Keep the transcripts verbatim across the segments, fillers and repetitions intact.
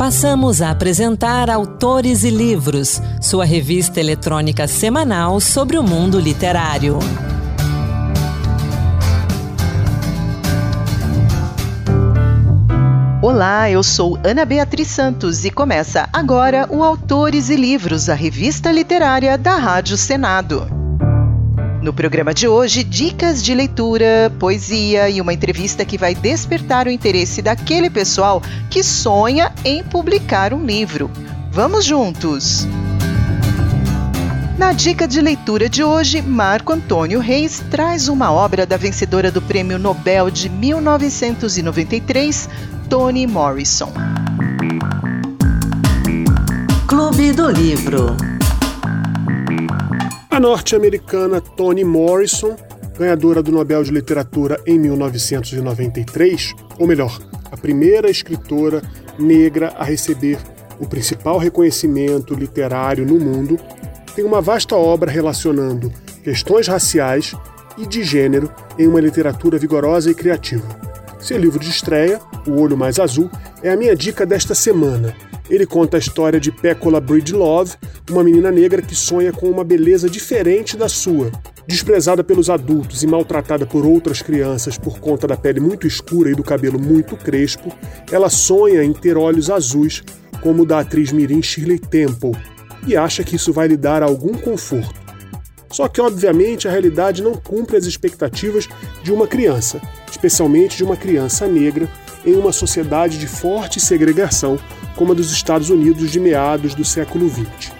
Passamos a apresentar Autores e Livros, sua revista eletrônica semanal sobre o mundo literário. Olá, eu sou Ana Beatriz Santos e começa agora o Autores e Livros, a revista literária da Rádio Senado. No programa de hoje, dicas de leitura, poesia e uma entrevista que vai despertar o interesse daquele pessoal que sonha em publicar um livro. Vamos juntos! Na dica de leitura de hoje, Marco Antônio Reis traz uma obra da vencedora do Prêmio Nobel de mil novecentos e noventa e três, Toni Morrison. Clube do Livro. A norte-americana Toni Morrison, ganhadora do Nobel de Literatura em mil novecentos e noventa e três, ou melhor, a primeira escritora negra a receber o principal reconhecimento literário no mundo, tem uma vasta obra relacionando questões raciais e de gênero em uma literatura vigorosa e criativa. Seu livro de estreia, O Olho Mais Azul, é a minha dica desta semana. Ele conta a história de Pecola Breedlove, uma menina negra que sonha com uma beleza diferente da sua. Desprezada pelos adultos e maltratada por outras crianças por conta da pele muito escura e do cabelo muito crespo, ela sonha em ter olhos azuis, como o da atriz mirim Shirley Temple, e acha que isso vai lhe dar algum conforto. Só que, obviamente, a realidade não cumpre as expectativas de uma criança, especialmente de uma criança negra, em uma sociedade de forte segregação como a dos Estados Unidos de meados do século vinte.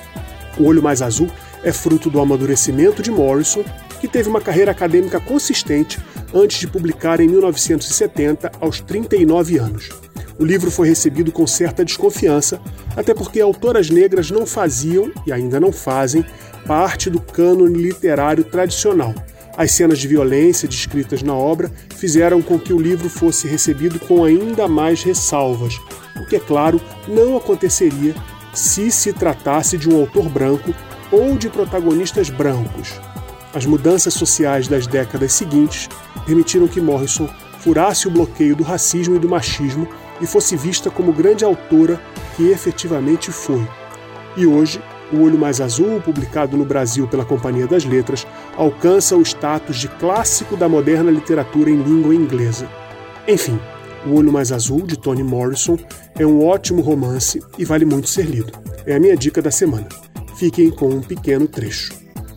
O Olho Mais Azul é fruto do amadurecimento de Morrison, que teve uma carreira acadêmica consistente antes de publicar em mil novecentos e setenta, aos trinta e nove anos. O livro foi recebido com certa desconfiança, até porque autoras negras não faziam, e ainda não fazem, parte do cânone literário tradicional. As cenas de violência descritas na obra fizeram com que o livro fosse recebido com ainda mais ressalvas, o que, é claro, não aconteceria se se tratasse de um autor branco ou de protagonistas brancos. As mudanças sociais das décadas seguintes permitiram que Morrison furasse o bloqueio do racismo e do machismo e fosse vista como grande autora que efetivamente foi. E hoje, O Olho Mais Azul, publicado no Brasil pela Companhia das Letras, alcança o status de clássico da moderna literatura em língua inglesa. Enfim, O Olho Mais Azul, de Toni Morrison, é um ótimo romance e vale muito ser lido. É a minha dica da semana. Fiquem com um pequeno trecho.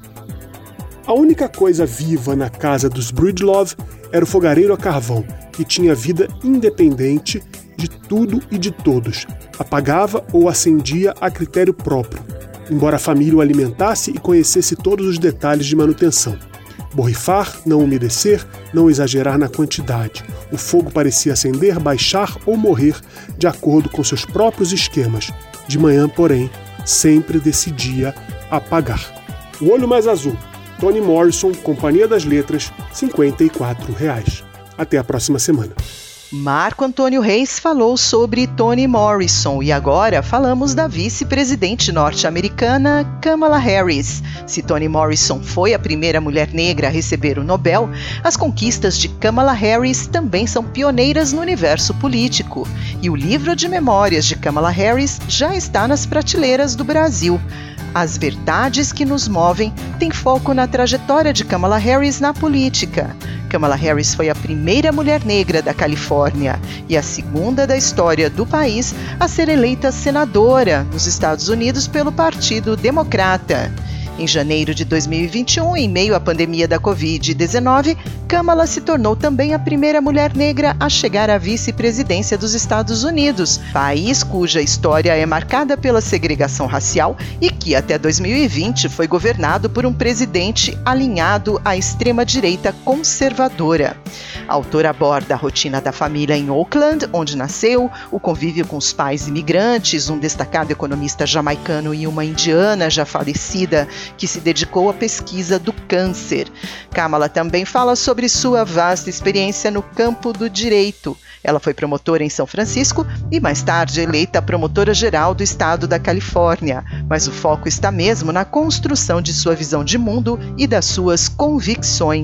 A única coisa viva na casa dos Breedlove era o fogareiro a carvão, que tinha vida independente de tudo e de todos. Apagava ou acendia a critério próprio, embora a família o alimentasse e conhecesse todos os detalhes de manutenção. Borrifar, não umedecer, não exagerar na quantidade. O fogo parecia acender, baixar ou morrer de acordo com seus próprios esquemas. De manhã, porém, sempre decidia apagar. O Olho Mais Azul, Toni Morrison, Companhia das Letras, cinquenta e quatro reais. Até a próxima semana. Marco Antônio Reis falou sobre Toni Morrison e agora falamos da vice-presidente norte-americana Kamala Harris. Se Toni Morrison foi a primeira mulher negra a receber o Nobel, as conquistas de Kamala Harris também são pioneiras no universo político. E o livro de memórias de Kamala Harris já está nas prateleiras do Brasil. As Verdades que Nos Movem tem foco na trajetória de Kamala Harris na política. Kamala Harris foi a primeira mulher negra da Califórnia e a segunda da história do país a ser eleita senadora nos Estados Unidos pelo Partido Democrata. Em janeiro de dois mil e vinte e um, em meio à pandemia da covid dezenove, Kamala se tornou também a primeira mulher negra a chegar à vice-presidência dos Estados Unidos, país cuja história é marcada pela segregação racial e que até dois mil e vinte foi governado por um presidente alinhado à extrema-direita conservadora. A autora aborda a rotina da família em Oakland, onde nasceu, o convívio com os pais imigrantes, um destacado economista jamaicano e uma indiana já falecida, que se dedicou à pesquisa do câncer. Kamala também fala sobre sua vasta experiência no campo do direito. Ela foi promotora em São Francisco e mais tarde eleita promotora-geral do estado da Califórnia, mas o foco está mesmo na construção de sua visão de mundo e das suas convicções.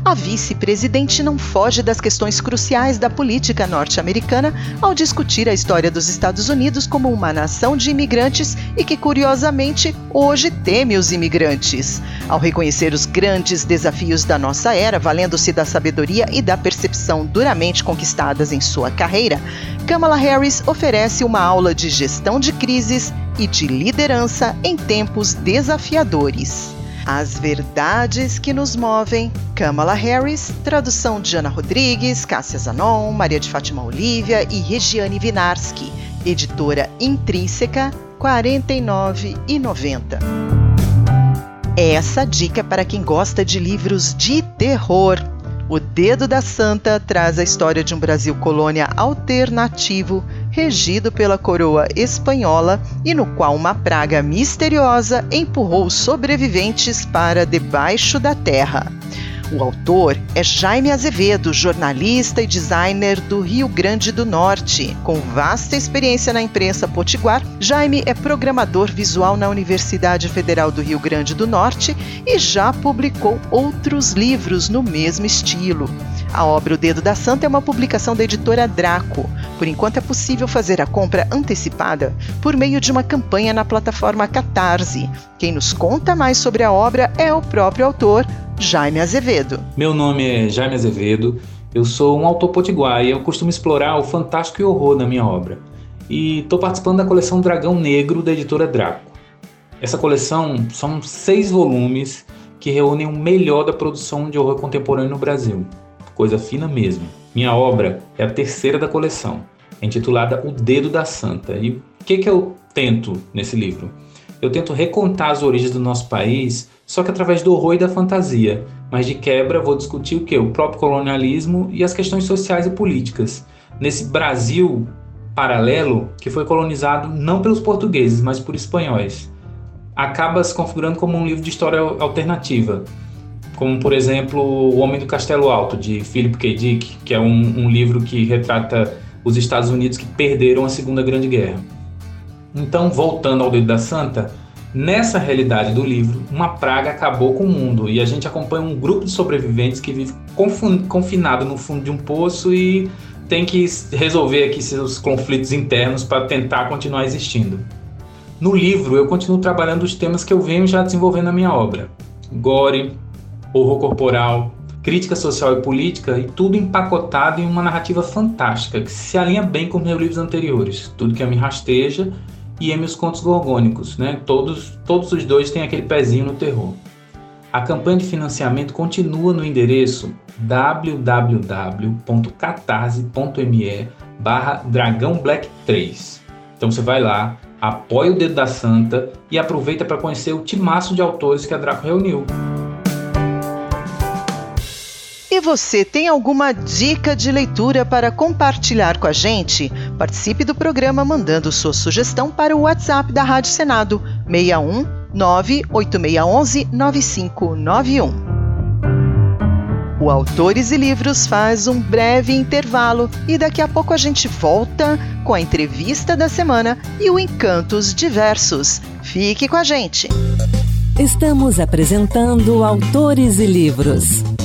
a vice-presidente não foge das questões cruciais da política norte-americana ao discutir a história dos Estados Unidos como uma nação de imigrantes e que, curiosamente, hoje teme os imigrantes. Ao reconhecer os grandes desafios da nossa era, valendo-se da sabedoria e da percepção duramente conquistadas em sua carreira, Kamala Harris oferece uma aula de gestão de crises e de liderança em tempos desafiadores. As verdades que nos movem, Kamala Harris, tradução de Ana Rodrigues, Cássia Zanon, Maria de Fátima Olívia e Regiane Winarsky, editora Intrínseca, quarenta e nove reais e noventa centavos. Essa dica é para quem gosta de livros de terror. O Dedo da Santa traz a história de um Brasil colônia alternativo, regido pela coroa espanhola e no qual uma praga misteriosa empurrou os sobreviventes para debaixo da terra. O autor é Jaime Azevedo, jornalista e designer do Rio Grande do Norte. Com vasta experiência na imprensa potiguar, Jaime é programador visual na Universidade Federal do Rio Grande do Norte e já publicou outros livros no mesmo estilo. A obra O Dedo da Santa é uma publicação da editora Draco. Por enquanto é possível fazer a compra antecipada por meio de uma campanha na plataforma Catarse. Quem nos conta mais sobre a obra é o próprio autor, Jaime Azevedo. Meu nome é Jaime Azevedo, eu sou um autor potiguar e eu costumo explorar o fantástico e o horror na minha obra. E estou participando da coleção Dragão Negro da editora Draco. Essa coleção são seis volumes que reúnem o melhor da produção de horror contemporâneo no Brasil. Coisa fina mesmo. Minha obra é a terceira da coleção, intitulada O Dedo da Santa. E o que, que eu tento nesse livro? Eu tento recontar as origens do nosso país, só que através do horror e da fantasia. Mas de quebra vou discutir o quê? O próprio colonialismo e as questões sociais e políticas. Nesse Brasil paralelo que foi colonizado não pelos portugueses, mas por espanhóis. Acaba se configurando como um livro de história alternativa. Como, por exemplo, O Homem do Castelo Alto, de Philip K. Dick, que é um, um livro que retrata os Estados Unidos que perderam a Segunda Grande Guerra. Então, voltando ao Dedo da Santa, nessa realidade do livro, uma praga acabou com o mundo e a gente acompanha um grupo de sobreviventes que vive confinado no fundo de um poço e tem que resolver aqui seus conflitos internos para tentar continuar existindo. No livro, eu continuo trabalhando os temas que eu venho já desenvolvendo na minha obra. Gore, horror corporal, crítica social e política, e tudo empacotado em uma narrativa fantástica que se alinha bem com meus livros anteriores, Tudo que me rasteja e M os Contos Gorgônicos, né? Todos, todos os dois têm aquele pezinho no terror. A campanha de financiamento continua no endereço w w w ponto catarse ponto m e barra dragão black três. Então você vai lá, apoia o Dedo da Santa e aproveita para conhecer o timaço de autores que a Draco reuniu. E você tem alguma dica de leitura para compartilhar com a gente? Participe do programa mandando sua sugestão para o WhatsApp da Rádio Senado, seis um nove oito seis um um nove cinco nove um. O Autores e Livros faz um breve intervalo e daqui a pouco a gente volta com a entrevista da semana e o Encantos Diversos. Fique com a gente! Estamos apresentando Autores e Livros.